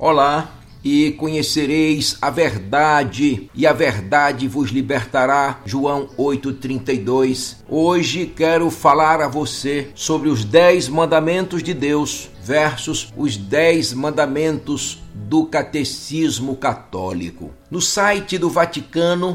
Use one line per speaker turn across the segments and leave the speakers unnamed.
Olá, e conhecereis a verdade, e a verdade vos libertará. João 8,32. Hoje quero falar a você sobre os 10 mandamentos de Deus versus os 10 mandamentos do Catecismo Católico. No site do Vaticano,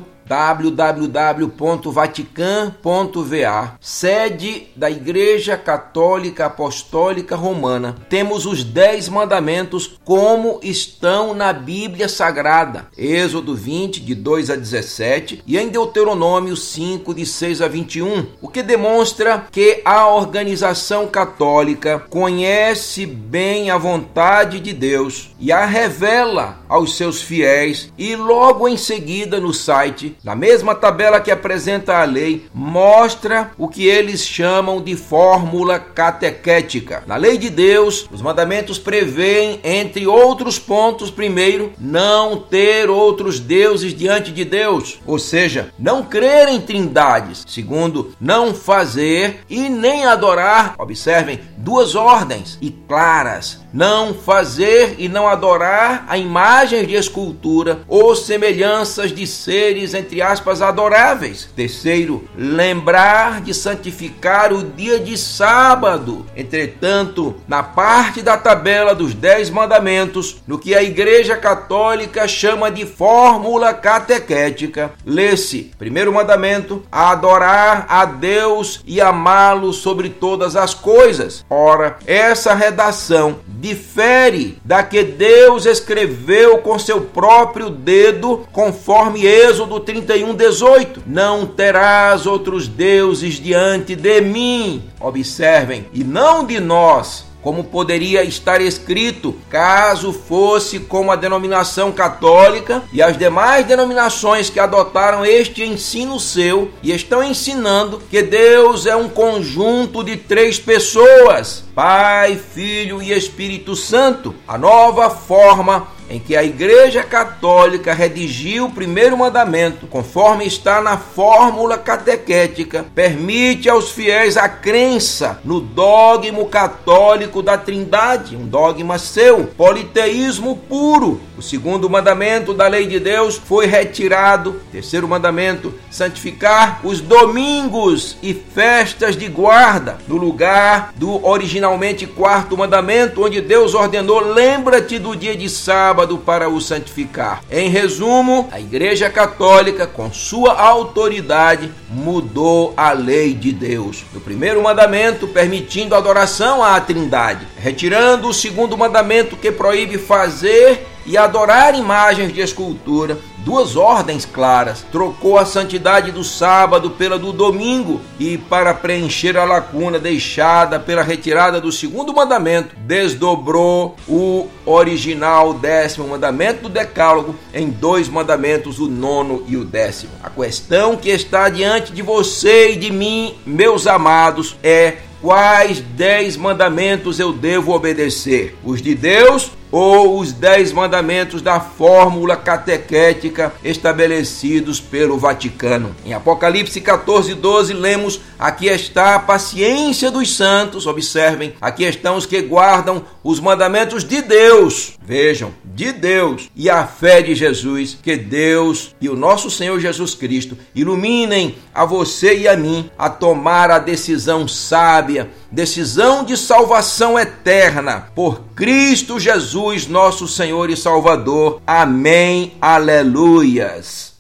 www.vatican.va, sede da Igreja Católica Apostólica Romana, temos os 10 mandamentos como estão na Bíblia Sagrada. Êxodo 20, de 2 a 17, e em Deuteronômio 5, de 6 a 21, o que demonstra que a organização católica conhece bem a vontade de Deus e a revela aos seus fiéis, e logo em seguida no site, na mesma tabela que apresenta a lei, mostra o que eles chamam de fórmula catequética. Na lei de Deus, os mandamentos prevêem, entre outros pontos, primeiro, não ter outros deuses diante de Deus, ou seja, não crer em trindades. Segundo, não fazer e nem adorar, observem, 2 ordens e claras: não fazer e não adorar a imagens de escultura ou semelhanças de seres, entre aspas, adoráveis. Terceiro, lembrar de santificar o dia de sábado. Entretanto, na parte da tabela dos 10 mandamentos, no que a Igreja Católica chama de fórmula catequética, lê-se: primeiro mandamento, adorar a Deus e amá-lo sobre todas as coisas. Ora, essa redação difere da que Deus escreveu com seu próprio dedo, conforme Êxodo 31:18. Não terás outros deuses diante de mim. Observem, e não de nós, como poderia estar escrito caso fosse como a denominação católica e as demais denominações que adotaram este ensino seu e estão ensinando que Deus é um conjunto de 3 pessoas, Pai, Filho e Espírito Santo. A nova forma em que a Igreja Católica redigiu o primeiro mandamento, conforme está na fórmula catequética, permite aos fiéis a crença no dogma católico da Trindade, um dogma seu, politeísmo puro. O segundo mandamento da lei de Deus foi retirado. Terceiro mandamento, santificar os domingos e festas de guarda, no lugar do originalmente 4º mandamento, onde Deus ordenou: lembra-te do dia de sábado para o santificar. Em resumo, a Igreja Católica, com sua autoridade, mudou a lei de Deus. No primeiro mandamento, permitindo a adoração à Trindade, retirando o segundo mandamento, que proíbe fazer e adorar imagens de escultura, 2 ordens claras. Trocou a santidade do sábado pela do domingo, e para preencher a lacuna deixada pela retirada do segundo mandamento, desdobrou o original 10º mandamento do Decálogo em 2 mandamentos, o 9º e o 10º. A questão que está diante de você e de mim, meus amados, é: quais 10 mandamentos eu devo obedecer? Os de Deus ou os 10 mandamentos da fórmula catequética estabelecidos pelo Vaticano? Em Apocalipse 14:12 lemos: aqui está a paciência dos santos. Observem, aqui estão os que guardam os mandamentos de Deus. Vejam, de Deus, e a fé de Jesus. Que Deus e o nosso Senhor Jesus Cristo iluminem a você e a mim a tomar a decisão sábia, decisão de salvação eterna, por Cristo Jesus, nosso Senhor e Salvador. Amém. Aleluias.